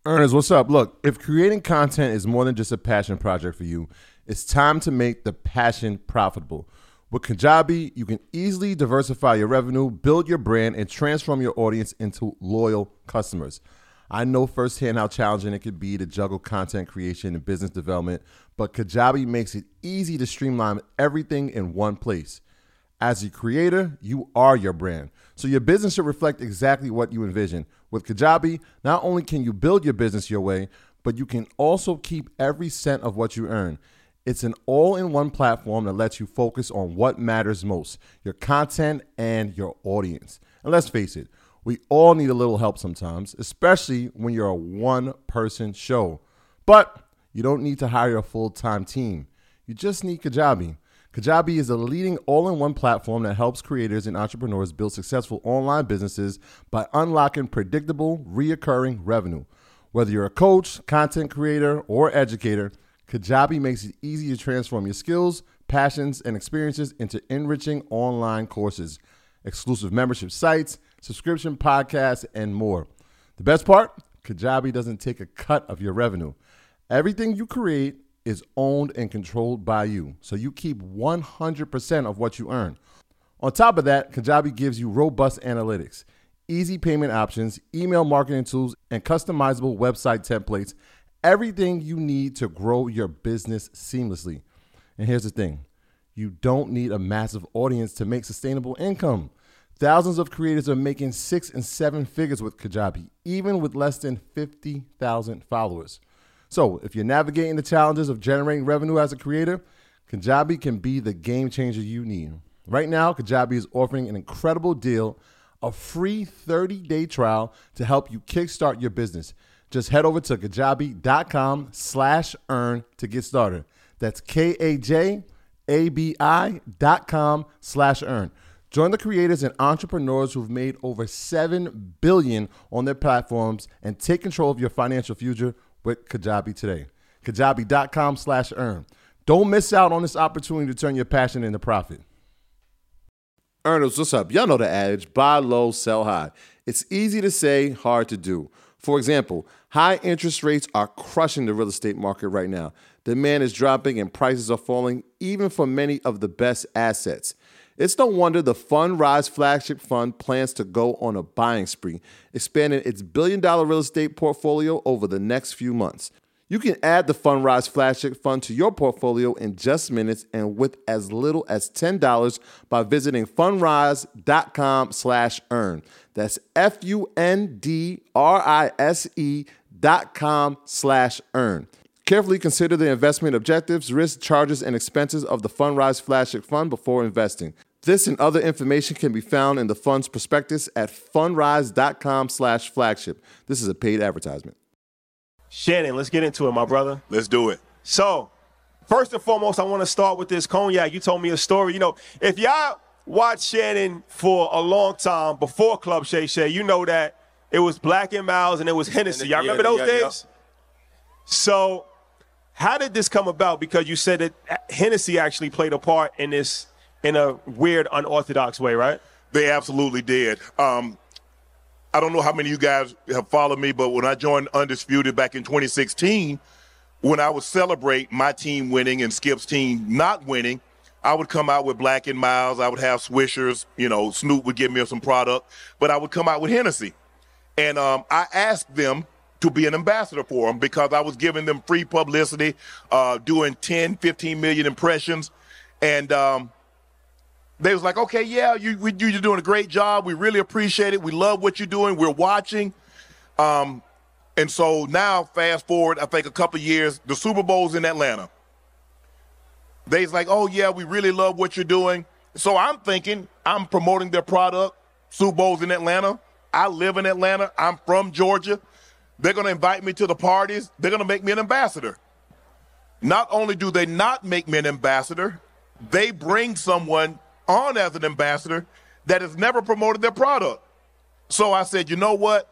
Ernest, what's up? Look, if creating content is more than just a passion project for you, it's time to make the passion profitable. With Kajabi, you can easily diversify your revenue, build your brand, and transform your audience into loyal customers. I know firsthand how challenging it could be to juggle content creation and business development, but Kajabi makes it easy to streamline everything in one place. As a creator, you are your brand, so your business should reflect exactly what you envision. With Kajabi, not only can you build your business your way, but you can also keep every cent of what you earn. It's an all-in-one platform that lets you focus on what matters most, your content and your audience. And let's face it, we all need a little help sometimes, especially when you're a one-person show. But you don't need to hire a full-time team. You just need Kajabi. Kajabi is a leading all-in-one platform that helps creators and entrepreneurs build successful online businesses by unlocking predictable, reoccurring revenue. Whether you're a coach, content creator, or educator, Kajabi makes it easy to transform your skills, passions, and experiences into enriching online courses, exclusive membership sites, subscription podcasts, and more. The best part? Kajabi doesn't take a cut of your revenue. Everything you create is owned and controlled by you, so you keep 100% of what you earn. On top of that, Kajabi gives you robust analytics, easy payment options, email marketing tools, and customizable website templates, everything you need to grow your business seamlessly. And here's the thing, you don't need a massive audience to make sustainable income. Thousands of creators are making 6 and 7 figures with Kajabi, even with less than 50,000 followers. So if you're navigating the challenges of generating revenue as a creator, Kajabi can be the game changer you need. Right now, Kajabi is offering an incredible deal, a free 30-day trial to help you kickstart your business. Just head over to kajabi.com/earn to get started. That's kajabi.com/earn. Join the creators and entrepreneurs who've made over $7 billion on their platforms and take control of your financial future with Kajabi today. Kajabi.com/earn. Don't miss out on this opportunity to turn your passion into profit. Earners, what's up? Y'all know the adage, buy low, sell high. It's easy to say, hard to do. For example, high interest rates are crushing the real estate market right now. Demand is dropping and prices are falling, even for many of the best assets. It's no wonder the Fundrise flagship fund plans to go on a buying spree, expanding its billion-dollar real estate portfolio over the next few months. You can add the Fundrise flagship fund to your portfolio in just minutes and with as little as $10 by visiting fundrise.com/earn. That's FUNDRISE.com/earn. Carefully consider the investment objectives, risks, charges, and expenses of the Fundrise flagship fund before investing. This and other information can be found in the fund's prospectus at fundrise.com/flagship. This is a paid advertisement. Shannon, let's get into it, my brother. Let's do it. So, first and foremost, I want to start with this cognac. You told me a story. You know, if y'all watched Shannon for a long time before Club Shay Shay, you know that it was Black & Miles and it was Hennessy. Y'all remember those days? So, how did this come about? Because you said that Hennessy actually played a part in this in a weird, unorthodox way, right? They absolutely did. I don't know how many of you guys have followed me, but when I joined Undisputed back in 2016, when I would celebrate my team winning and Skip's team not winning, I would come out with Black & Miles. I would have Swishers. You know, Snoop would give me some product, but I would come out with Hennessy. And I asked them to be an ambassador for them because I was giving them free publicity, doing 10, 15 million impressions. And they was like, okay, yeah, you're doing a great job. We really appreciate it. We love what you're doing. We're watching. And so now, fast forward, I think a couple of years, the Super Bowl's in Atlanta. They's like, oh, yeah, we really love what you're doing. So I'm thinking I'm promoting their product. Super Bowl's in Atlanta. I live in Atlanta. I'm from Georgia. They're going to invite me to the parties. They're going to make me an ambassador. Not only do they not make me an ambassador, they bring someone on as an ambassador that has never promoted their product. So I said, you know what?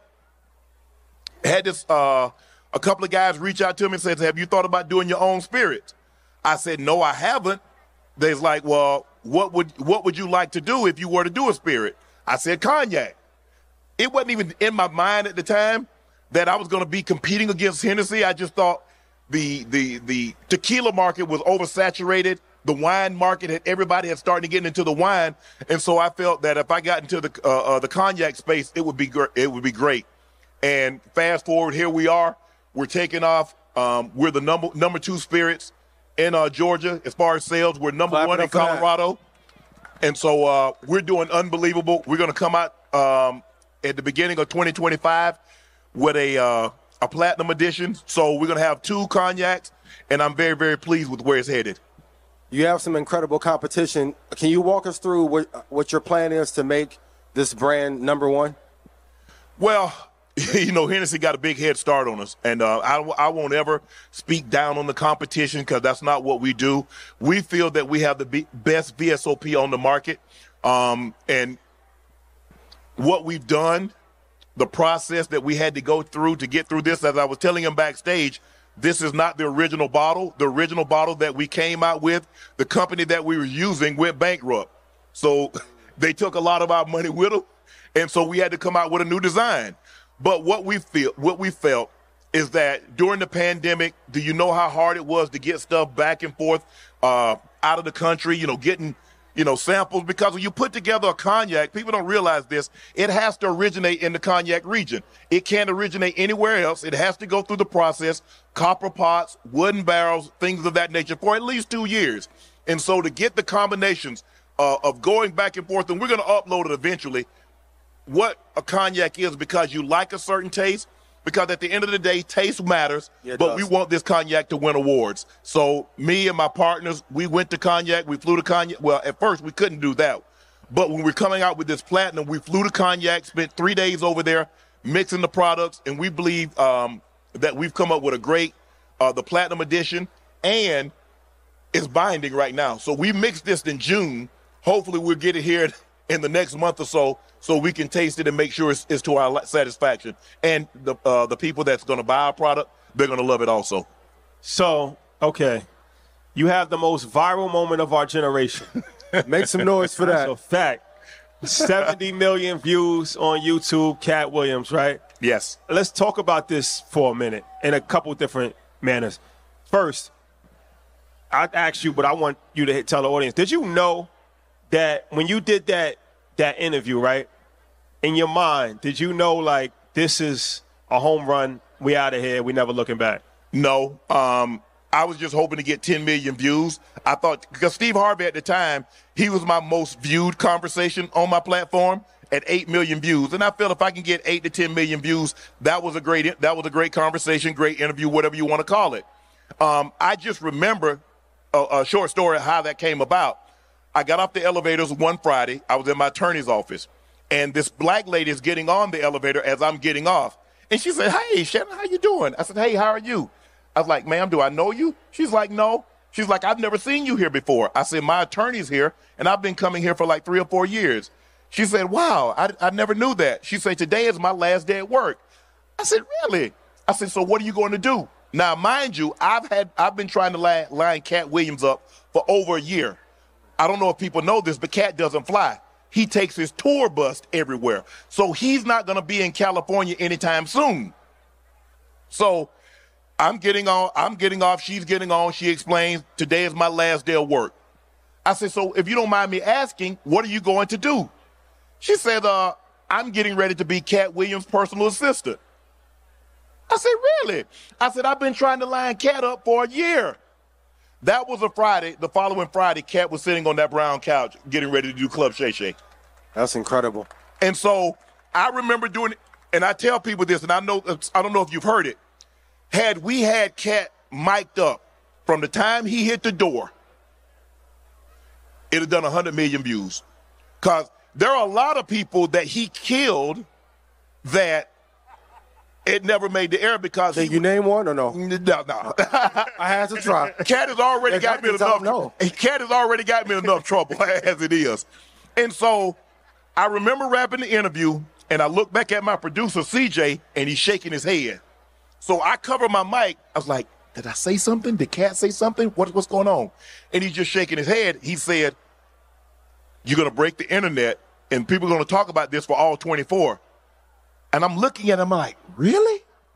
Had this a couple of guys reach out to me and said, have you thought about doing your own spirit? I said, no, I haven't. They's like, well, what would you like to do if you were to do a spirit? I said, cognac. It wasn't even in my mind at the time, that I was going to be competing against Hennessy. I just thought the tequila market was oversaturated. The wine market, everybody had started getting into the wine, and so I felt that if I got into the cognac space, it would be great. And fast forward, here we are. We're taking off. We're the number 2 spirits in Georgia as far as sales. We're number 1 in Colorado, and so we're doing unbelievable. We're going to come out at the beginning of 2025 with a platinum edition. So we're going to have 2 cognacs, and I'm very, very pleased with where it's headed. You have some incredible competition. Can you walk us through what your plan is to make this brand number 1? Well, Hennessy got a big head start on us, and I won't ever speak down on the competition because that's not what we do. We feel that we have the best VSOP on the market, and what we've done, the process that we had to go through to get through this, as I was telling him backstage, this is not the original bottle. The original bottle that we came out with, the company that we were using went bankrupt. So they took a lot of our money with them, and so we had to come out with a new design. But what we felt is that during the pandemic, do you know how hard it was to get stuff back and forth out of the country, getting samples? Because when you put together a cognac, people don't realize this, it has to originate in the cognac region. It can't originate anywhere else. It has to go through the process, copper pots, wooden barrels, things of that nature for at least 2 years. And so to get the combinations of going back and forth, and we're going to upload it eventually, what a cognac is, because you like a certain taste, because at the end of the day, taste matters, but we want this cognac to win awards. So me and my partners, we went to cognac. We flew to cognac. Well, at first, we couldn't do that. But when we're coming out with this platinum, we flew to cognac, spent 3 days over there mixing the products, and we believe that we've come up with a great, the platinum edition, and it's binding right now. So we mixed this in June. Hopefully we'll get it here in the next month or so we can taste it and make sure it's to our satisfaction. And the people that's going to buy our product, they're going to love it also. So, okay, you have the most viral moment of our generation. Make some noise for that. That's a fact. 70 million views on YouTube, Cat Williams, right? Yes. Let's talk about this for a minute in a couple different manners. First, I'd ask you, but I want you to tell the audience, did you know that when you did that interview, right, in your mind, did you know, like, this is a home run, we out of here, we never looking back? No. I was just hoping to get 10 million views. I thought, because Steve Harvey at the time, he was my most viewed conversation on my platform at 8 million views. And I felt if I can get 8 to 10 million views, that was a great conversation, great interview, whatever you want to call it. I just remember a short story of how that came about. I got off the elevators one Friday. I was in my attorney's office, and this black lady is getting on the elevator as I'm getting off. And she said, "Hey, Shannon, how you doing?" I said, "Hey, how are you?" I was like, "Ma'am, do I know you?" She's like, "No." She's like, "I've never seen you here before." I said, "My attorney's here, and I've been coming here for like 3 or 4 years." She said, "Wow, I never knew that." She said, "Today is my last day at work." I said, "Really?" I said, "So what are you going to do?" Now, mind you, I've been trying to line Cat Williams up for over a year. I don't know if people know this, but Cat doesn't fly. He takes his tour bus everywhere. So he's not going to be in California anytime soon. So I'm getting off, she's getting on. She explains, "Today is my last day of work." I said, "So if you don't mind me asking, what are you going to do?" She said, "I'm getting ready to be Cat Williams' personal assistant." I said, "Really?" I said, "I've been trying to line Cat up for a year." That was a Friday. The following Friday, Cat was sitting on that brown couch getting ready to do Club Shay Shay. That's incredible. And so I remember doing it, and I tell people this, and I don't know if you've heard it. Had we had Cat mic'd up from the time he hit the door, it'd have done 100 million views. Because there are a lot of people that he killed that it never made the air because Can you name one or no? No. I had to try. Cat has already got me in enough trouble as it is. And so I remember wrapping the interview, and I look back at my producer, CJ, and he's shaking his head. So I cover my mic. I was like, "Did I say something? Did Cat say something? What's going on?" And he's just shaking his head. He said, "You're going to break the internet, and people are going to talk about this for all 24. And I'm looking at him like, "Really?"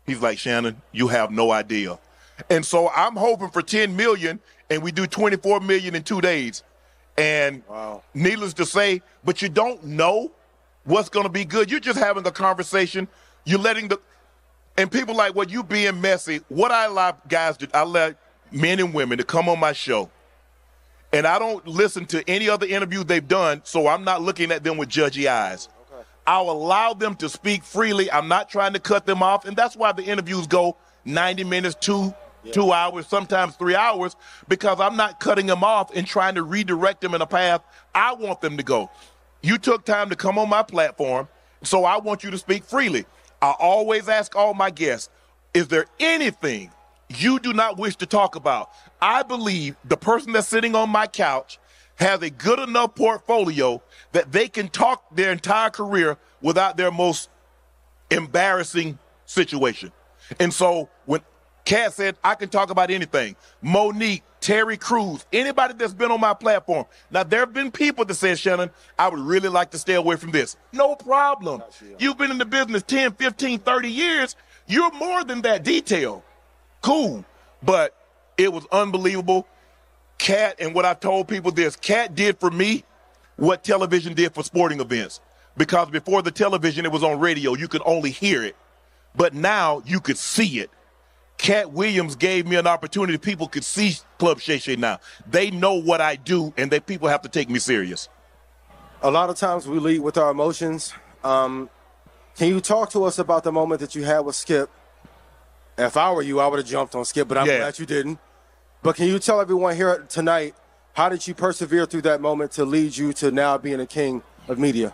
He's like, Shannon, you have no idea. And so I'm hoping for 10 million, and we do 24 million in 2 days. And needless to say, but you don't know what's going to be good. You're just having a conversation. You're letting and people like, well, you being messy. What I allow guys to, I let men and women to come on my show, and I don't listen to any other interview they've done, so I'm not looking at them with judgy eyes. Okay. I'll allow them to speak freely. I'm not trying to cut them off, and that's why the interviews go 90 minutes, 2 hours, sometimes 3 hours, because I'm not cutting them off and trying to redirect them in a path I want them to go. You took time to come on my platform, so I want you to speak freely. I always ask all my guests, is there anything you do not wish to talk about? I believe the person that's sitting on my couch has a good enough portfolio that they can talk their entire career without their most embarrassing situation. And so when Cat said, I can talk about anything, Monique, Terry Crews, anybody that's been on my platform. Now, there have been people that said, Shannon, I would really like to stay away from this. No problem. You've been in the business 10, 15, 30 years. You're more than that detailed. Cool. But it was unbelievable. Cat, and what I've told people this, Cat did for me what television did for sporting events. Because before the television, it was on radio. You could only hear it. But now you could see it. Cat Williams gave me an opportunity. People could see Club Shay Shay now. They know what I do, and people have to take me serious. A lot of times we lead with our emotions. Can you talk to us about the moment that you had with Skip? If I were you, I would have jumped on Skip, but I'm glad you didn't. But can you tell everyone here tonight, how did you persevere through that moment to lead you to now being a king of media?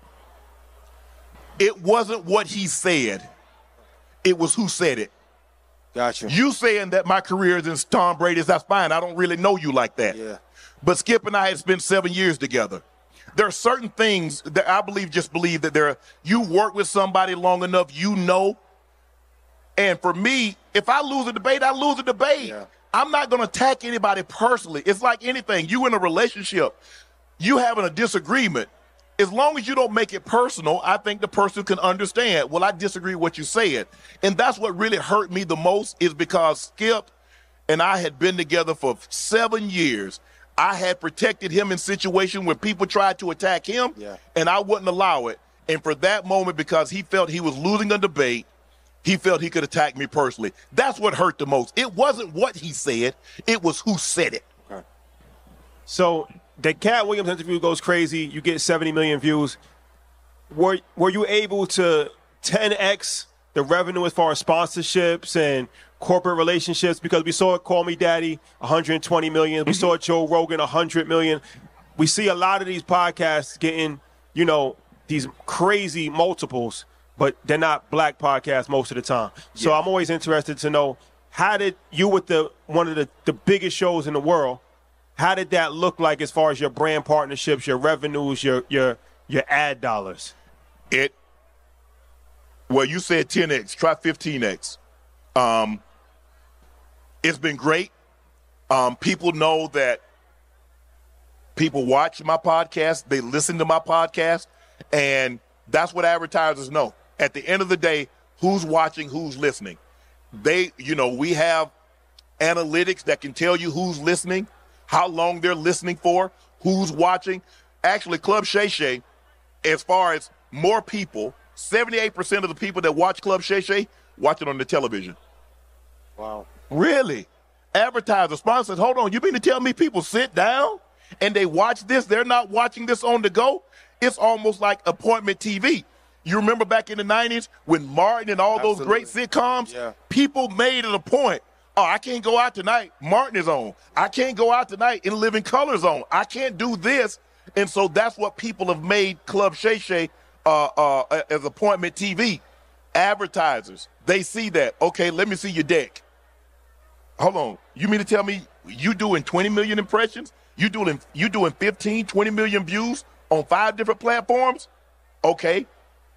It wasn't what he said. It was who said it. Gotcha. You saying that my career is in Tom Brady's, that's fine. I don't really know you like that. Yeah. But Skip and I had spent 7 years together. There are certain things that I believe that you work with somebody long enough, you know. And for me, if I lose a debate, I lose a debate. Yeah. I'm not going to attack anybody personally. It's like anything. You in a relationship, you having a disagreement. As long as you don't make it personal, I think the person can understand, well, I disagree with what you said. And that's what really hurt me the most, is because Skip and I had been together for 7 years. I had protected him in situations where people tried to attack him, and I wouldn't allow it. And for that moment, because he felt he was losing a debate, he felt he could attack me personally. That's what hurt the most. It wasn't what he said. It was who said it. Okay. So the Cat Williams interview goes crazy. You get 70 million views. Were you able to 10x the revenue as far as sponsorships and corporate relationships? Because we saw Call Me Daddy, 120 million. We saw Joe Rogan, 100 million. We see a lot of these podcasts getting, these crazy multiples, but they're not black podcasts most of the time. So I'm always interested to know, how did you, with one of the biggest shows in the world, how did that look like as far as your brand partnerships, your revenues, your ad dollars? Well, you said 10X. Try 15X. It's been great. People know that people watch my podcast. They listen to my podcast. And that's what advertisers know. At the end of the day, who's watching, who's listening. We have analytics that can tell you who's listening, how long they're listening for, who's watching. Actually, Club Shay Shay, as far as more people, 78% of the people that watch Club Shay Shay watch it on the television. Wow. Really? Advertiser, sponsors, hold on, you mean to tell me people sit down and they watch this? They're not watching this on the go? It's almost like appointment TV. You remember back in the 90s when Martin and all those great sitcoms, people made it a point. Oh, I can't go out tonight. Martin is on. I can't go out tonight. In Living Color's on. I can't do this. And so that's what people have made Club Shay Shay as appointment TV. Advertisers, they see that. Okay, let me see your deck. Hold on. You mean to tell me you doing 20 million impressions? You doing 15, 20 million views on 5 different platforms? Okay.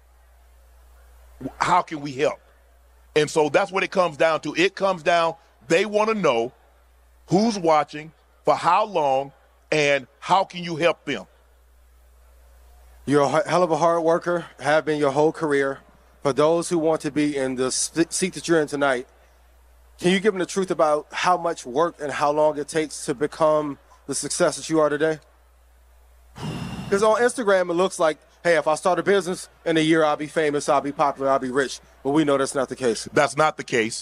How can we help? And so that's what it comes down to. It comes down, they want to know who's watching, for how long, and how can you help them? You're a hell of a hard worker, have been your whole career. For those who want to be in the seat that you're in tonight, can you give them the truth about how much work and how long it takes to become the success that you are today? Because on Instagram, it looks like, hey, if I start a business in a year, I'll be famous, I'll be popular, I'll be rich. But we know that's not the case. That's not the case.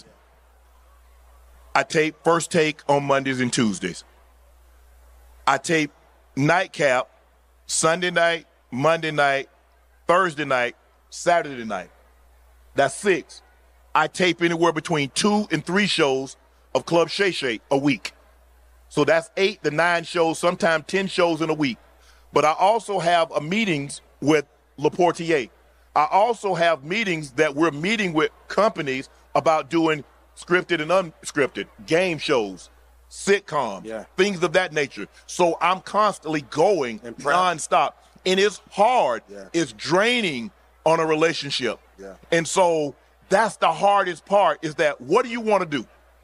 I tape First Take on Mondays and Tuesdays. I tape Nightcap Sunday night, Monday night, Thursday night, Saturday night. That's 6. I tape anywhere between 2 and 3 shows of Club Shay Shay a week. So that's 8 to 9 shows, sometimes 10 shows in a week. But I also have meetings with LaPortier. I also have meetings that we're meeting with companies about doing scripted and unscripted, game shows, sitcoms, things of that nature. So I'm constantly going nonstop. And it's hard. It's draining on a relationship. And so that's the hardest part, is that what do you want to do?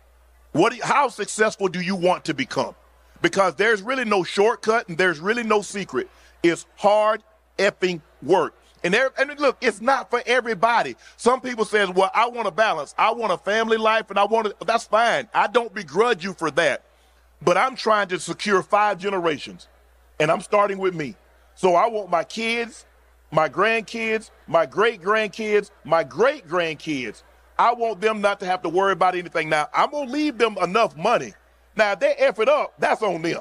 How successful do you want to become? Because there's really no shortcut and there's really no secret. It's hard effing work. And look, it's not for everybody. Some people say, well, I want a balance. I want a family life, and that's fine. I don't begrudge you for that. But I'm trying to secure 5 generations, and I'm starting with me. So I want my kids, my grandkids, my great-grandkids, my great-grandkids. I want them not to have to worry about anything. Now, I'm going to leave them enough money. Now, if they F it up, that's on them.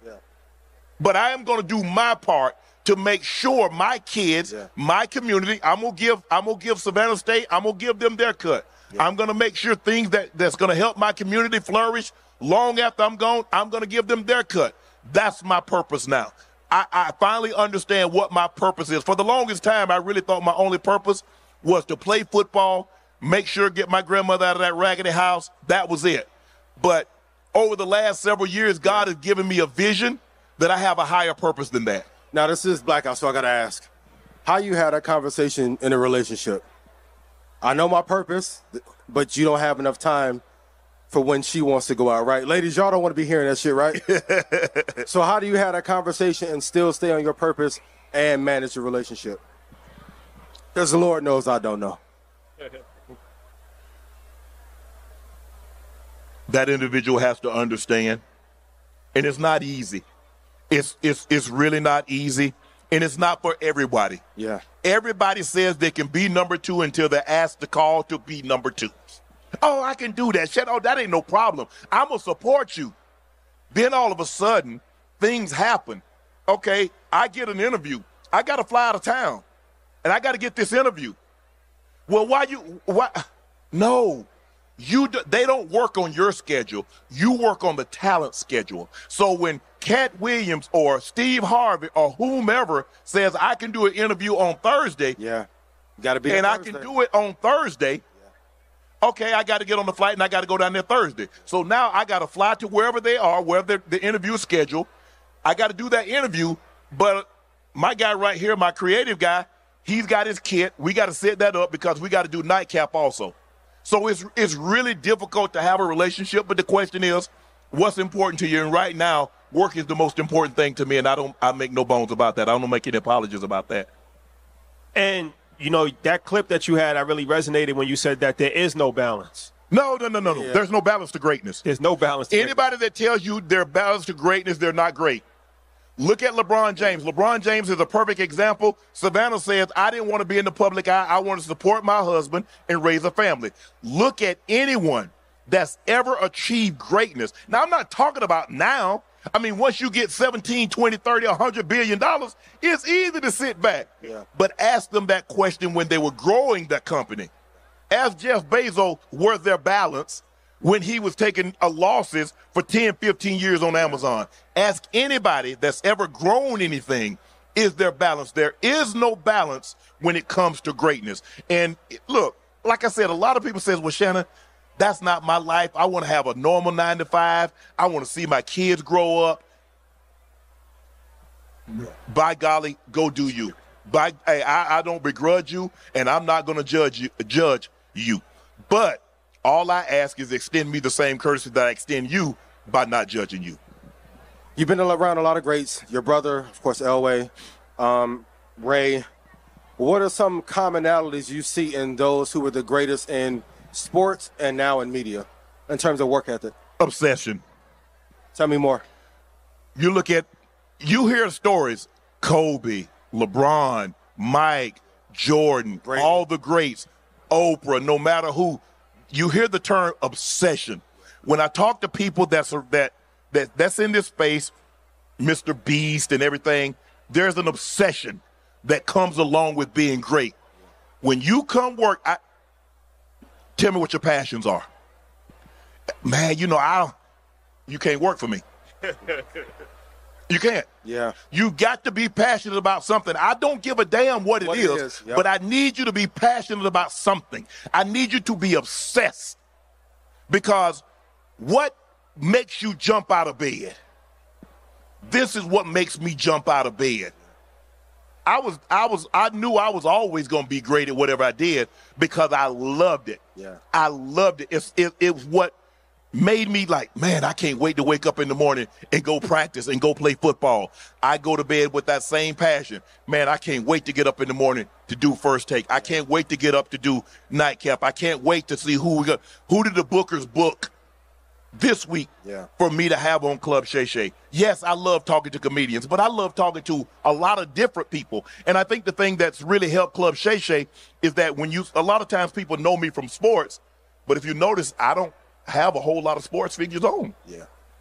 But I am going to do my part to make sure my kids, my community, I'm gonna give Savannah State, I'm gonna give them their cut. I'm gonna make sure things that's gonna help my community flourish long after I'm gone, I'm gonna give them their cut. That's my purpose now. I finally understand what my purpose is. For the longest time, I really thought my only purpose was to play football, make sure get my grandmother out of that raggedy house. That was it. But over the last several years, God has given me a vision that I have a higher purpose than that. Now, this is Blackout, so I got to ask, how you had a conversation in a relationship? I know my purpose, but you don't have enough time for when she wants to go out, right? Ladies, y'all don't want to be hearing that shit, right? So how do you have that conversation and still stay on your purpose and manage your relationship? Because the Lord knows I don't know. That individual has to understand, and it's not easy. It's really not easy, and it's not for everybody. Everybody says they can be number 2 until they're asked to call to be number 2. Oh, I can do that. Shit, oh, that ain't no problem. I'm going to support you. Then all of a sudden, things happen. Okay, I get an interview. I got to fly out of town, and I got to get this interview. Well, why? No. They don't work on your schedule. You work on the talent schedule. So when Cat Williams or Steve Harvey or whomever says I can do an interview on Thursday, gotta be, and I can do it on Thursday. Okay, I got to get on the flight and I got to go down there Thursday. So now I got to fly to wherever they are, wherever the interview is scheduled. I got to do that interview, but my guy right here, my creative guy, he's got his kit. We got to set that up because we got to do Nightcap also. So it's really difficult to have a relationship, but the question is, what's important to you? And right now, work is the most important thing to me, and I make no bones about that. I don't make any apologies about that. And, you know, that clip that you had, I really resonated when you said that there is no balance. No. There's no balance to greatness. There's no balance to Anybody that tells you they're balanced to greatness, they're not great. Look at LeBron James. LeBron James is a perfect example. Savannah says, I didn't want to be in the public eye. I want to support my husband and raise a family. Look at anyone that's ever achieved greatness. Now, I'm not talking about now. I mean, once you get 17, 20, 30, $100 billion, it's easy to sit back. But ask them that question when they were growing that company. Ask Jeff Bezos where their balance when he was taking losses for 10, 15 years on Amazon. Ask anybody that's ever grown anything, is there balance? There is no balance when it comes to greatness. And look, like I said, a lot of people say, well, Shannon, that's not my life. I want to have a normal 9 to 5. I want to see my kids grow up. By golly, go do you. I don't begrudge you, and I'm not going to judge you. But all I ask is extend me the same courtesy that I extend you by not judging you. You've been around a lot of greats. Your brother, of course, Elway, Ray. What are some commonalities you see in those who were the greatest in sports and now in media in terms of work ethic? Obsession. Tell me more. You hear stories, Kobe, LeBron, Mike, Jordan, Brady. All the greats, Oprah, no matter who. You hear the term obsession. When I talk to people that's in this space, Mr. Beast and everything, there's an obsession that comes along with being great. When you come work, tell me what your passions are. Man, you can't work for me. You can't. Yeah. You got to be passionate about something. I don't give a damn what it is. Yep. But I need you to be passionate about something. I need you to be obsessed. Because what makes you jump out of bed? This is what makes me jump out of bed. I knew I was always going to be great at whatever I did because I loved it. Yeah. I loved it. It was what made me like, man, I can't wait to wake up in the morning and go practice and go play football. I go to bed with that same passion. Man, I can't wait to get up in the morning to do First Take. I can't wait to get up to do Nightcap. I can't wait to see who did the Bookers book this week for me to have on Club Shay Shay. Yes, I love talking to comedians, but I love talking to a lot of different people. And I think the thing that's really helped Club Shay Shay is that a lot of times people know me from sports, but if you notice, I don't have a whole lot of sports figures on. Yeah.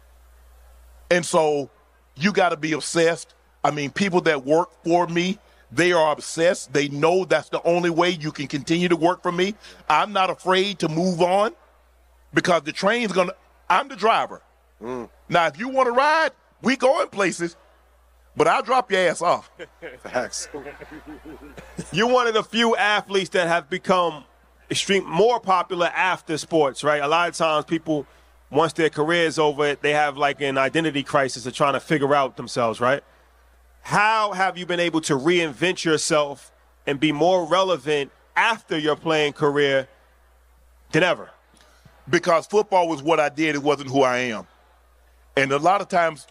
And so you got to be obsessed. I mean, people that work for me, they are obsessed. They know that's the only way you can continue to work for me. I'm not afraid to move on because the train's I'm the driver. Now, if you want to ride, we going places, but I'll drop your ass off. Facts. You're one of the few athletes that have become more popular after sports, right? A lot of times people, once their career's over, they have like an identity crisis of trying to figure out themselves, right? How have you been able to reinvent yourself and be more relevant after your playing career than ever? Because football was what I did. It wasn't who I am. And a lot of times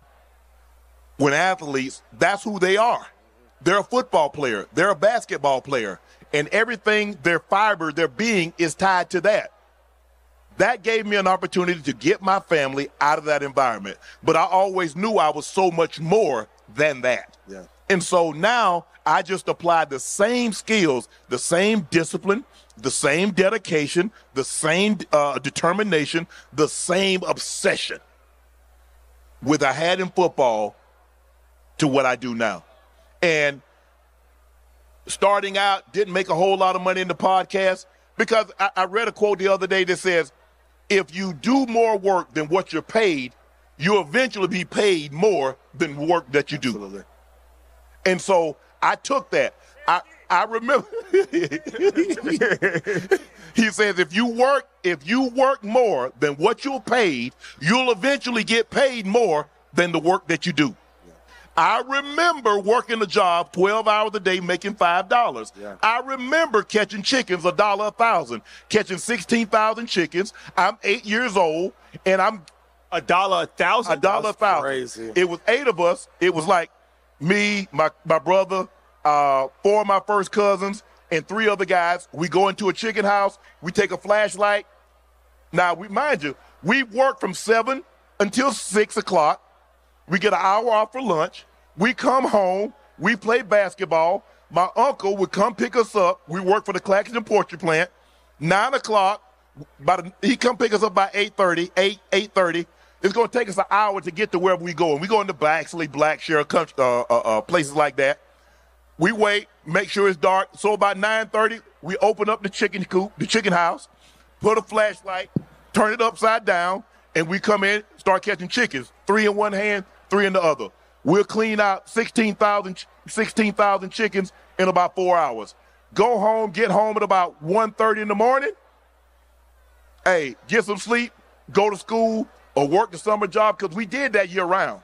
when athletes, that's who they are. They're a football player. They're a basketball player. And everything, their fiber, their being is tied to that. That gave me an opportunity to get my family out of that environment. But I always knew I was so much more than that. Yeah. And so now I just applied the same skills, the same discipline, the same dedication, the same determination, the same obsession with I had in football to what I do now. And starting out, didn't make a whole lot of money in the podcast because I read a quote the other day that says, if you do more work than what you're paid, you'll eventually be paid more than work that you do. Absolutely. And so I took that. I remember he says if you work more than what you're paid, you'll eventually get paid more than the work that you do. Yeah. I remember working a job 12 hours a day making $5. Yeah. I remember catching chickens $1 1,000, catching 16,000 chickens. I'm 8 years old and I'm $1 1,000. $1 1,000. Crazy. It was 8 of us. It was like me, my brother, 4 of my first cousins, and 3 other guys. We go into a chicken house. We take a flashlight. Now, mind you, we work from 7 until 6 o'clock. We get an hour off for lunch. We come home. We play basketball. My uncle would come pick us up. We work for the Claxton Poultry Plant. 9 o'clock, he come pick us up by 8:30, 8:30. It's going to take us an hour to get to wherever we go. And we go into Baxley, Blackshear, places like that. We wait, make sure it's dark. So about 9:30, we open up the chicken coop, the chicken house, put a flashlight, turn it upside down, and we come in, start catching chickens. 3 in one hand, 3 in the other. We'll clean out 16,000 chickens in about 4 hours. Go home, get home at about 1:30 in the morning. Hey, get some sleep, go to school, or work the summer job, because we did that year round.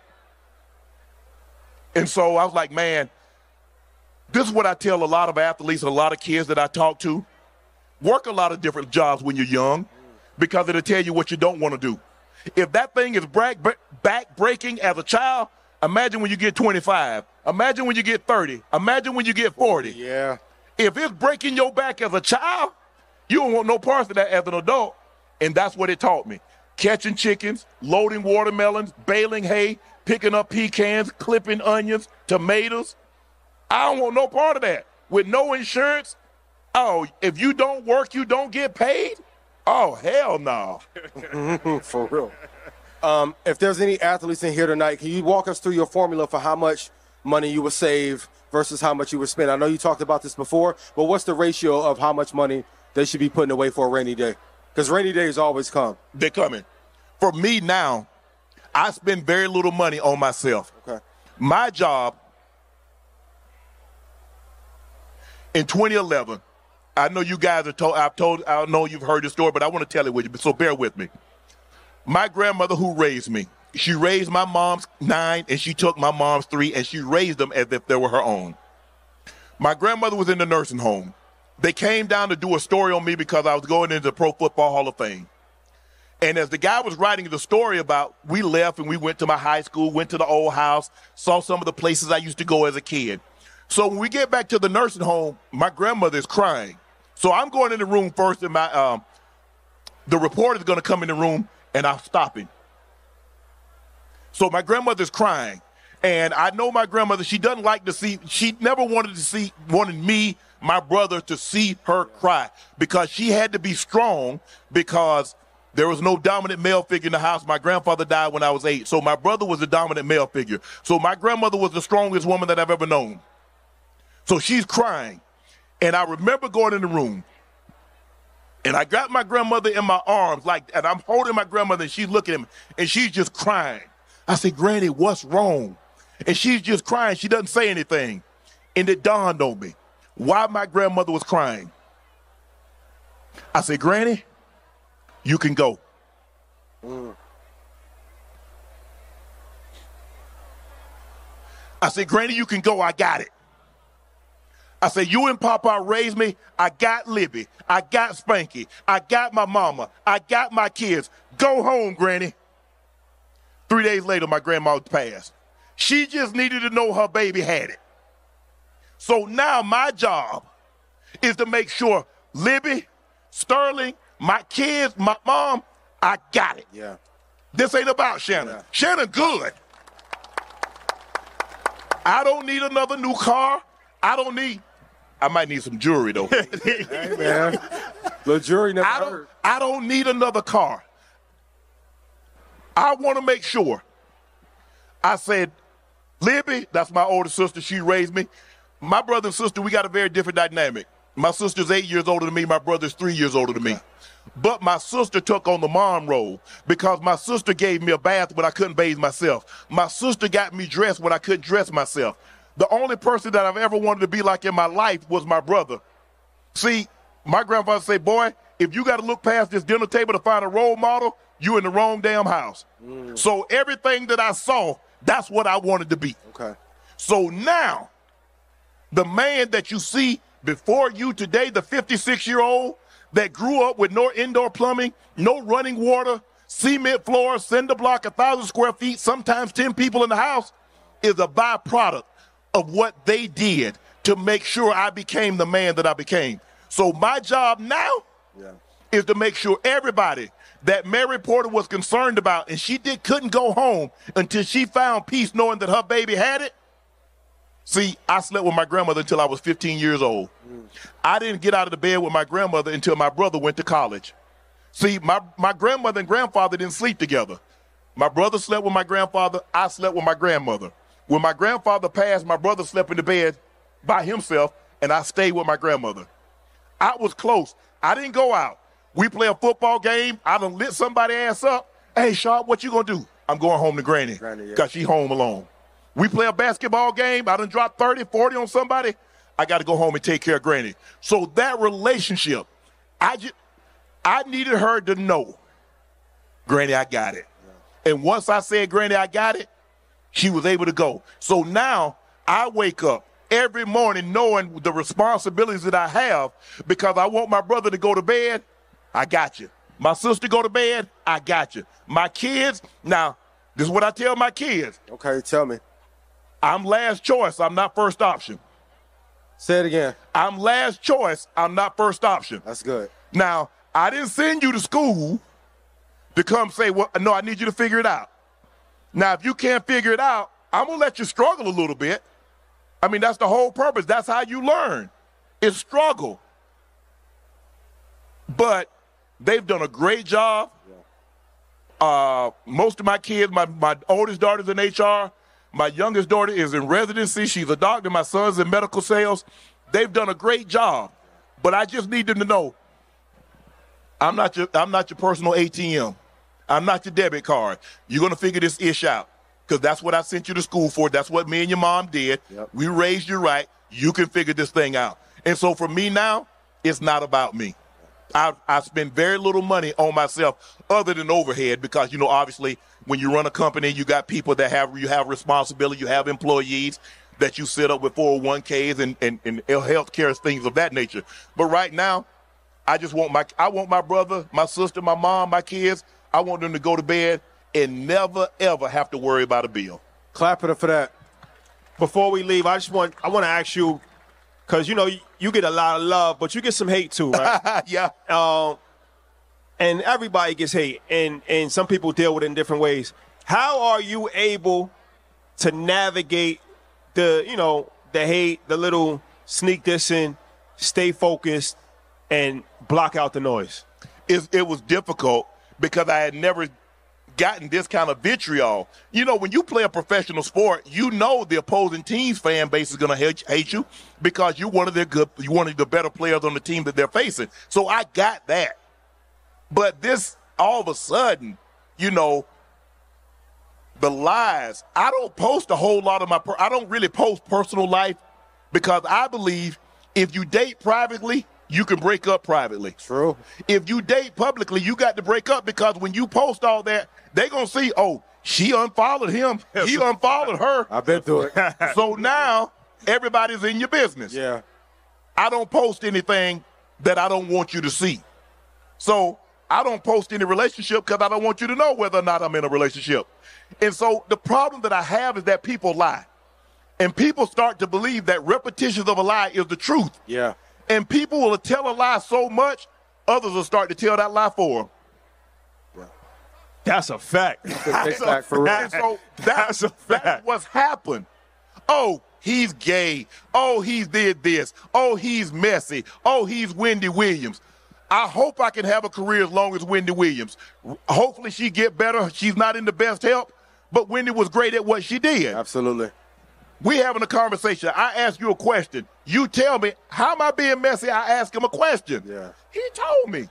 And so I was like, man, this is what I tell a lot of athletes and a lot of kids that I talk to. Work a lot of different jobs when you're young because it'll tell you what you don't want to do. If that thing is back-breaking as a child, imagine when you get 25, Imagine when you get 30. Imagine when you get 40. Yeah. If it's breaking your back as a child, you don't want no parts of that as an adult. And that's what it taught me. Catching chickens, loading watermelons, baling hay, picking up pecans, clipping onions, tomatoes. I don't want no part of that. With no insurance, oh, if you don't work, you don't get paid? Oh, hell no. For real. If there's any athletes in here tonight, can you walk us through your formula for how much money you would save versus how much you would spend? I know you talked about this before, but what's the ratio of how much money they should be putting away for a rainy day? Because rainy days always come. They're coming. For me now, I spend very little money on myself. Okay. My job in 2011, I know you guys are I know you've heard the story, but I want to tell it with you, so bear with me. My grandmother who raised me, she raised my mom's 9 and she took my mom's 3 and she raised them as if they were her own. My grandmother was in the nursing home. They came down to do a story on me because I was going into the Pro Football Hall of Fame. And as the guy was writing the story about, we left and we went to my high school, went to the old house, saw some of the places I used to go as a kid. So when we get back to the nursing home, my grandmother is crying. So I'm going in the room first, and the reporter is going to come in the room, and I'm stopping. So my grandmother's crying. And I know my grandmother, she doesn't like to see, she never wanted me, my brother, to see her cry because she had to be strong because there was no dominant male figure in the house. My grandfather died when I was 8. So my brother was the dominant male figure. So my grandmother was the strongest woman that I've ever known. So she's crying. And I remember going in the room and I got my grandmother in my arms, and I'm holding my grandmother and she's looking at me and she's just crying. I said, Granny, what's wrong? And she's just crying. She doesn't say anything. And it dawned on me why my grandmother was crying. I said, Granny, you can go. I said, Granny, you can go. I got it. I said, you and Papa raised me. I got Libby. I got Spanky. I got my mama. I got my kids. Go home, Granny. 3 days later, my grandma passed. She just needed to know her baby had it. So now my job is to make sure Libby, Sterling, my kids, my mom, I got it. Yeah. This ain't about Shannon. Yeah. Shannon good. I don't need another new car. I might need some jewelry, though. Hey, man. The jewelry never hurt. I don't need another car. I want to make sure. I said, Libby, that's my older sister. She raised me. My brother and sister, we got a very different dynamic. My sister's 8 years older than me. My brother's 3 years older than me. But my sister took on the mom role because my sister gave me a bath when I couldn't bathe myself. My sister got me dressed when I couldn't dress myself. The only person that I've ever wanted to be like in my life was my brother. See, my grandfather said, boy, if you got to look past this dinner table to find a role model, you in the wrong damn house. So everything that I saw, that's what I wanted to be. Okay. So now, the man that you see before you today, the 56-year-old that grew up with no indoor plumbing, no running water, cement floors, cinder block, 1,000 square feet, sometimes 10 people in the house, is a byproduct of what they did to make sure I became the man that I became. So my job now is to make sure everybody that Mary Porter was concerned about, and she couldn't go home until she found peace knowing that her baby had it. See, I slept with my grandmother until I was 15 years old. I didn't get out of the bed with my grandmother until my brother went to college. See, my grandmother and grandfather didn't sleep together. My brother slept with my grandfather. I slept with my grandmother. When my grandfather passed, my brother slept in the bed by himself, and I stayed with my grandmother. I was close. I didn't go out. We play a football game. I done lit somebody's ass up. Hey, Sharp, what you gonna do? I'm going home to Granny because she home alone. We play a basketball game. I done dropped 30, 40 on somebody. I got to go home and take care of Granny. So that relationship, I needed her to know, Granny, I got it. And once I said, Granny, I got it, she was able to go. So now I wake up every morning knowing the responsibilities that I have because I want my brother to go to bed. I got you. My sister go to bed. I got you. My kids, now, this is what I tell my kids. Okay, tell me. I'm last choice. I'm not first option. Say it again. I'm last choice. I'm not first option. That's good. Now, I didn't send you to school to come say, well, no, I need you to figure it out. Now, if you can't figure it out, I'm going to let you struggle a little bit. I mean, that's the whole purpose. That's how you learn. It's struggle. But they've done a great job. Most of my kids, my oldest daughter's in HR. My youngest daughter is in residency. She's a doctor. My son's in medical sales. They've done a great job. But I just need them to know I'm not your personal ATM. I'm not your debit card. You're going to figure this ish out because that's what I sent you to school for. That's what me and your mom did. Yep. We raised you right. You can figure this thing out. And so for me now, it's not about me. I spend very little money on myself other than overhead because, obviously when you run a company, you got people that you have responsibility, you have employees that you set up with 401ks and health care, things of that nature. But right now, I want my brother, my sister, my mom, my kids, I want them to go to bed and never, ever have to worry about a bill. Clap it up for that. Before we leave, I want to ask you, because, you get a lot of love, but you get some hate too, right? Yeah. And everybody gets hate, and some people deal with it in different ways. How are you able to navigate the hate, the little sneak dissing, stay focused, and block out the noise? It was difficult because I had never gotten this kind of vitriol. When you play a professional sport, the opposing team's fan base is going to hate you because you're one of the better players on the team that they're facing. So I got that. But this, all of a sudden, the lies, I don't post a whole lot of I don't really post personal life because I believe if you date privately, you can break up privately. True. If you date publicly, you got to break up because when you post all that, they're going to see, oh, she unfollowed him. He unfollowed her. I've been through it. So now everybody's in your business. Yeah. I don't post anything that I don't want you to see. So I don't post any relationship because I don't want you to know whether or not I'm in a relationship. And so the problem that I have is that people lie. And people start to believe that repetitions of a lie is the truth. Yeah. And people will tell a lie so much, others will start to tell that lie for them. Yeah. That's a fact. That's a fact. So that's what's happened. Oh, he's gay. Oh, he did this. Oh, he's messy. Oh, he's Wendy Williams. I hope I can have a career as long as Wendy Williams. Hopefully she get better. She's not in the best health, but Wendy was great at what she did. Absolutely. We having a conversation. I ask you a question. You tell me, how am I being messy? I ask him a question. Yeah. He told me.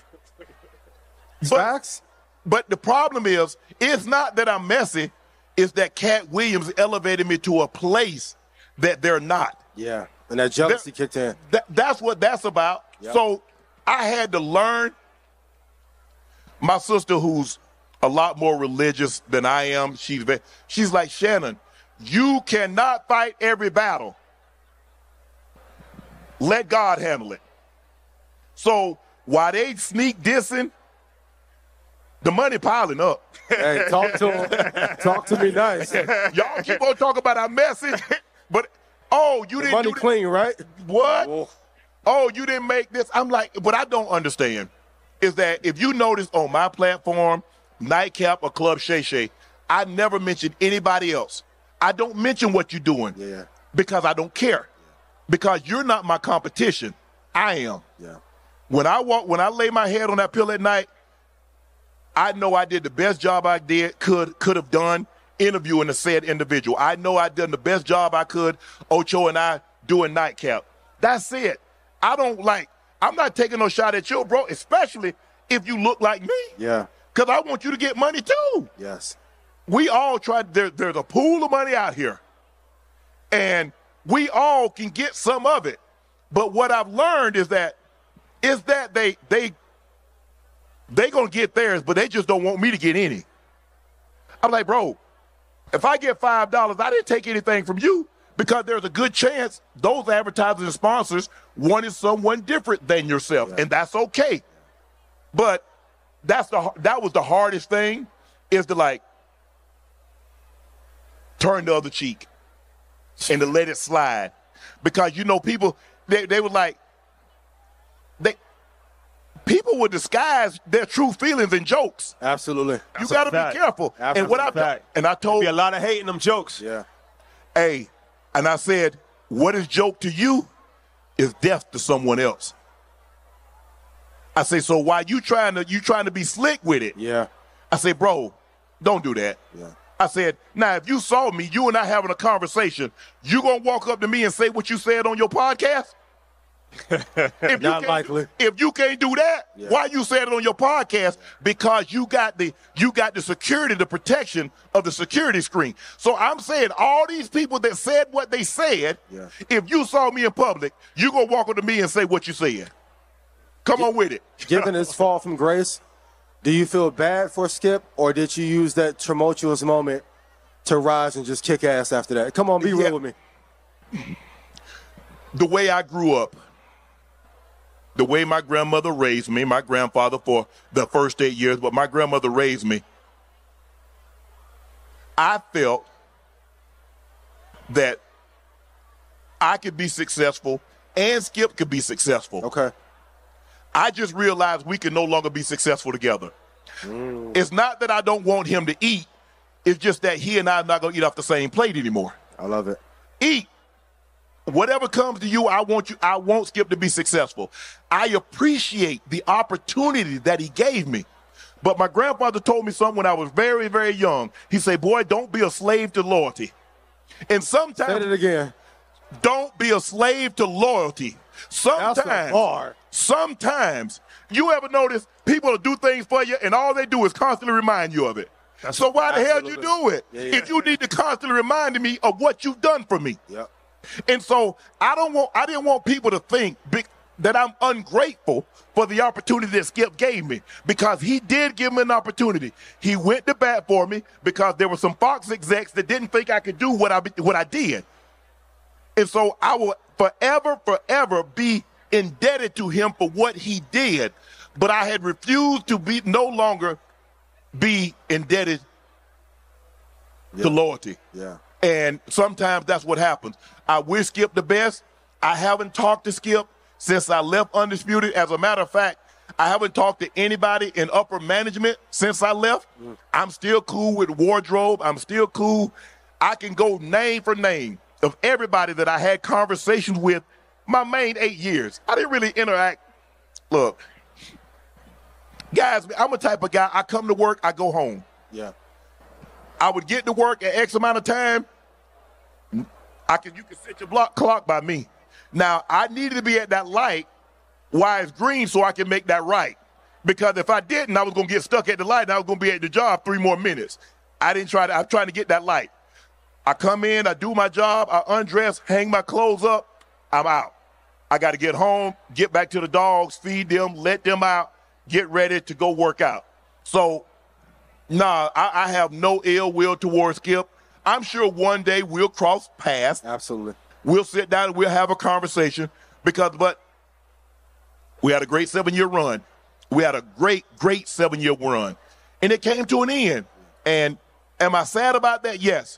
Facts. But the problem is, it's not that I'm messy. It's that Cat Williams elevated me to a place that they're not. Yeah. And that jealousy kicked in. That's what that's about. Yep. So I had to learn. My sister, who's a lot more religious than I am, she's like, Shannon, you cannot fight every battle. Let God handle it. So while they sneak dissing, the money piling up. Hey, talk to him. Talk to me nice. Y'all keep on talking about our message, but you didn't money do clean, right? What? Whoa. Oh, you didn't make this. I'm like, what I don't understand is that if you notice on my platform, Nightcap or Club Shay Shay, I never mention anybody else. I don't mention what you're doing because I don't care. Because you're not my competition. I am. Yeah. When I lay my head on that pillow at night, I know I did the best job I could have done interviewing a said individual. I know I done the best job I could, Ocho and I doing Nightcap. That's it. I'm not taking no shot at you, bro, especially if you look like me. Yeah. Because I want you to get money too. Yes. We all there's a pool of money out here. And we all can get some of it. But what I've learned is that they gonna get theirs, but they just don't want me to get any. I'm like, bro, if I get $5, I didn't take anything from you because there's a good chance those advertisers and sponsors wanted someone different than yourself, and that's okay. But that was the hardest thing, is to turn the other cheek. and to let it slide. Because, you know, people, they were like, people would disguise their true feelings in jokes. Absolutely. You got to be careful. Absolutely. And I told be a lot of hate in them jokes. Yeah. Hey, and I said, what is joke to you is death to someone else. I say, so why you trying to be slick with it? Yeah. I say, bro, don't do that. Yeah. I said, now if you saw me, you and I having a conversation, you gonna walk up to me and say what you said on your podcast? Not likely. If you can't do that, why you said it on your podcast? Because you got the security, the protection of the security screen. So I'm saying all these people that said what they said, if you saw me in public, you gonna walk up to me and say what you said. Come on with it. Given his fall from grace, do you feel bad for Skip, or did you use that tumultuous moment to rise and just kick ass after that? Come on, be real with me. The way I grew up, the way my grandmother raised me, my grandfather for the first 8 years, but my grandmother raised me, I felt that I could be successful and Skip could be successful. Okay. I just realized we can no longer be successful together. It's not that I don't want him to eat. It's just that he and I are not going to eat off the same plate anymore. I love it. Eat. Whatever comes to you, I want Skip to be successful. I appreciate the opportunity that he gave me. But my grandfather told me something when I was very, very young. He said, boy, don't be a slave to loyalty. And sometimes. Say it again. Don't be a slave to loyalty. Sometimes, you ever notice people will do things for you and all they do is constantly remind you of it. So why the hell you do it? If you need to constantly remind me of what you've done for me. Yep. And so I didn't want people to think that I'm ungrateful for the opportunity that Skip gave me, because he did give me an opportunity. He went to bat for me because there were some Fox execs that didn't think I could do what I did. And so I will forever be indebted to him for what he did. But I had refused to no longer be indebted to loyalty. Yeah. And sometimes that's what happens. I wish Skip the best. I haven't talked to Skip since I left Undisputed. As a matter of fact, I haven't talked to anybody in upper management since I left. I'm still cool with Wardrobe. I'm still cool. I can go name for name of everybody that I had conversations with my main 8 years. I didn't really interact. Look, guys, I'm a type of guy, I come to work, I go home. Yeah. I would get to work at X amount of time. You can set your clock by me. Now, I needed to be at that light while it's green so I can make that right. Because if I didn't, I was going to get stuck at the light and I was going to be at the job 3 more minutes. I'm trying to get that light. I come in, I do my job, I undress, hang my clothes up, I'm out. I got to get home, get back to the dogs, feed them, let them out, get ready to go work out. So, I have no ill will towards Skip. I'm sure one day we'll cross paths. Absolutely. We'll sit down and we'll have a conversation but we had a great 7-year run. We had a great 7-year run. And it came to an end. And am I sad about that? Yes.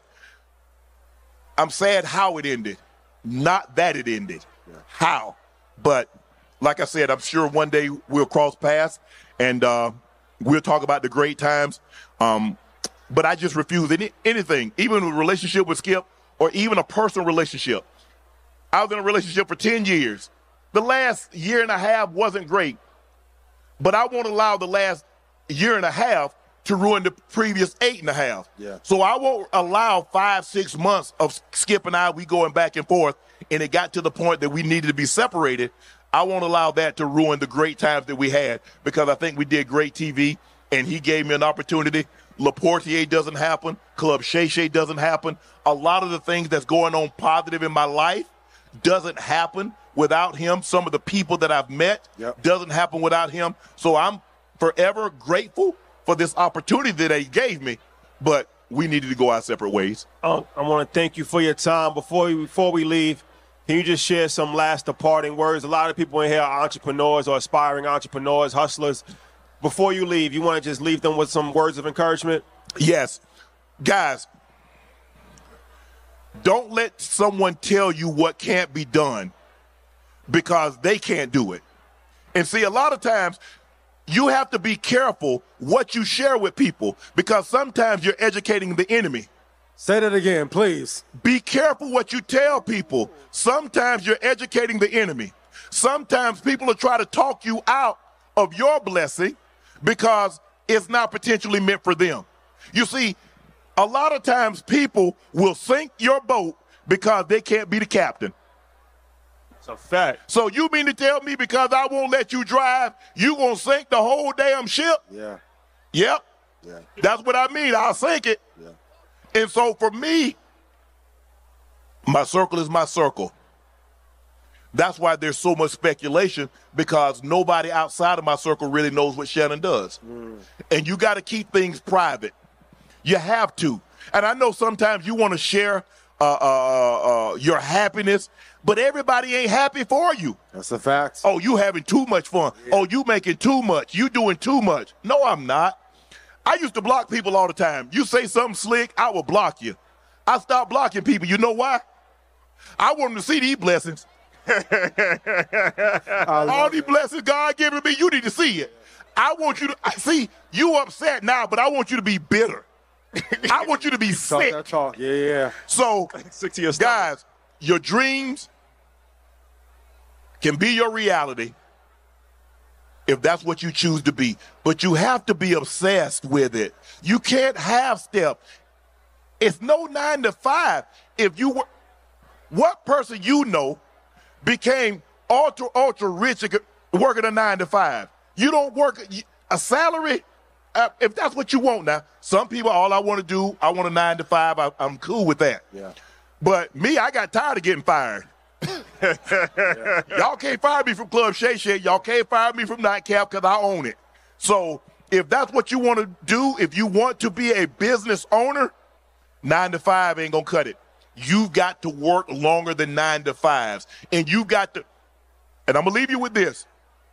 I'm sad how it ended, not that it ended. Yeah. How? But like I said, I'm sure one day we'll cross paths and we'll talk about the great times. But I just refuse anything, even a relationship with Skip or even a personal relationship. I was in a relationship for 10 years. The last year and a half wasn't great, but I won't allow the last year and a half to ruin the previous 8.5. Yeah. So I won't allow 5-6 months of Skip and we going back and forth, and it got to the point that we needed to be separated. I won't allow that to ruin the great times that we had, because I think we did great TV, and he gave me an opportunity. Laportier doesn't happen. Club Shay Shay doesn't happen. A lot of the things that's going on positive in my life doesn't happen without him. Some of the people that I've met doesn't happen without him. So I'm forever grateful for this opportunity that he gave me, but we needed to go our separate ways. I want to thank you for your time. Before we leave, can you just share some last departing words? A lot of people in here are entrepreneurs or aspiring entrepreneurs, hustlers. Before you leave, you want to just leave them with some words of encouragement? Yes. Guys, Don't let someone tell you what can't be done because they can't do it. And see, a lot of times you have to be careful what you share with people because sometimes you're educating the enemy. Say that again, please. Be careful what you tell people. Sometimes you're educating the enemy. Sometimes people will try to talk you out of your blessing because it's not potentially meant for them. You see, a lot of times people will sink your boat because they can't be the captain. It's a fact. So you mean to tell me because I won't let you drive, you gonna sink the whole damn ship? Yeah. Yep. Yeah. That's what I mean. I'll sink it. Yeah. And so for me, my circle is my circle. That's why there's so much speculation because nobody outside of my circle really knows what Shannon does. And you got to keep things private. You have to. And I know sometimes you want to share your happiness, but everybody ain't happy for you. That's a fact. Oh, you having too much fun. Yeah. Oh, you making too much. You doing too much. No, I'm not. I used to block people all the time. You say something slick, I will block you. I stopped blocking people. You know why? I want them to see these blessings. All these blessings God giving me, you need to see it. I want you to see you upset now, but I want you to be bitter. I want you to be sick. Talk that talk. Yeah. So, sick to your guys, your dreams can be your reality if that's what you choose to be. But you have to be obsessed with it. You can't half step. It's no 9 to 5. If you were, what person you know became ultra rich working a 9 to 5? You don't work a salary. If that's what you want now, some people, all I want to do, I want a 9 to 5. I'm cool with that. Yeah. But me, I got tired of getting fired. Y'all can't fire me from Club Shay Shay. Y'all can't fire me from Nightcap because I own it. So if that's what you want to do, if you want to be a business owner, 9 to 5 ain't going to cut it. You've got to work longer than 9 to 5s. And you got to, and I'm going to leave you with this.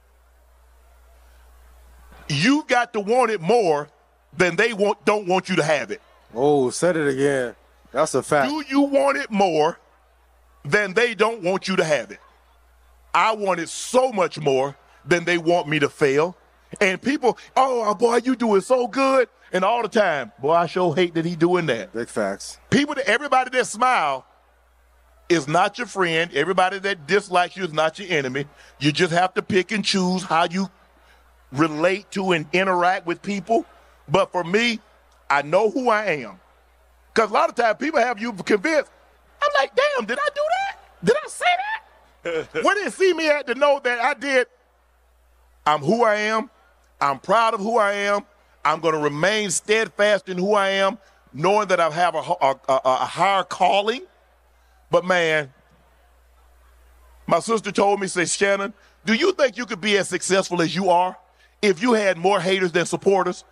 You got to want it more than they don't want you to have it. Oh, said it again. That's a fact. Do you want it more than they don't want you to have it? I want it so much more than they want me to fail. And people, oh, boy, you doing so good. And all the time, boy, I sure hate that he doing that. Big facts. Everybody that smile is not your friend. Everybody that dislikes you is not your enemy. You just have to pick and choose how you relate to and interact with people. But for me, I know who I am. Because a lot of times people have you convinced. I'm like, damn, did I do that? Did I say that? Where did they see me at to know that I did? I'm who I am. I'm proud of who I am. I'm going to remain steadfast in who I am, knowing that I have a higher calling. But, man, my sister told me, says, Shannon, do you think you could be as successful as you are if you had more haters than supporters?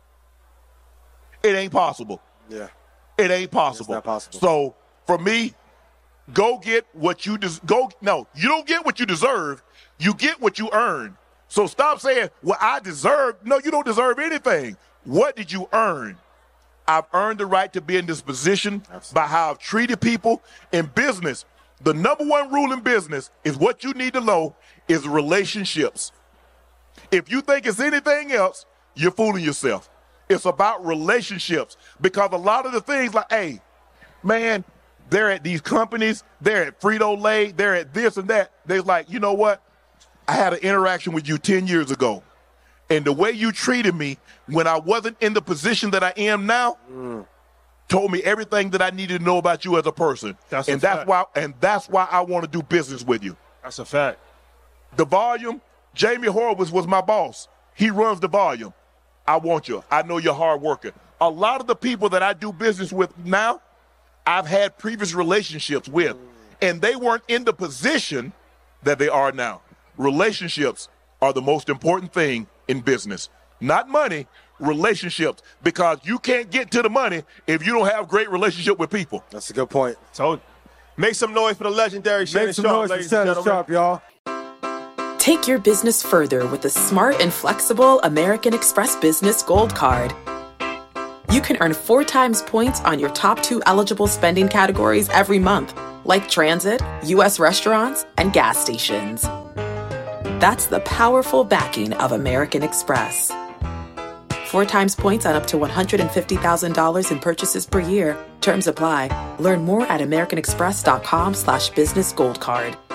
It ain't possible. Yeah. It ain't possible. It's not possible. So, for me, go get what you no, you don't get what you deserve. You get what you earn. So stop saying, well, I deserve. No, you don't deserve anything. What did you earn? I've earned the right to be in this position by how I've treated people in business. The number one rule in business is what you need to know is relationships. If you think it's anything else, you're fooling yourself. It's about relationships because a lot of the things like, hey, man, they're at these companies, they're at Frito-Lay, they're at this and that. They're like, you know what? I had an interaction with you 10 years ago. And the way you treated me when I wasn't in the position that I am now told me everything that I needed to know about you as a person. That's why I want to do business with you. That's a fact. The volume, Jamie Horowitz was my boss. He runs the volume. I want you. I know you're hard worker. A lot of the people that I do business with now, I've had previous relationships with, and they weren't in the position that they are now. Relationships are the most important thing in business. Not money, relationships, because you can't get to the money if you don't have great relationship with people. That's a good point. So make some noise for the legendary Shannon Sharpe, ladies and gentlemen. Sharpe, y'all. Take your business further with the smart and flexible American Express Business Gold Card. you can earn 4 times points on your top 2 eligible spending categories every month, like transit, U.S. restaurants, and gas stations. That's the powerful backing of American Express. 4 times points on up to $150,000 in purchases per year. Terms apply. Learn more at americanexpress.com/business gold card.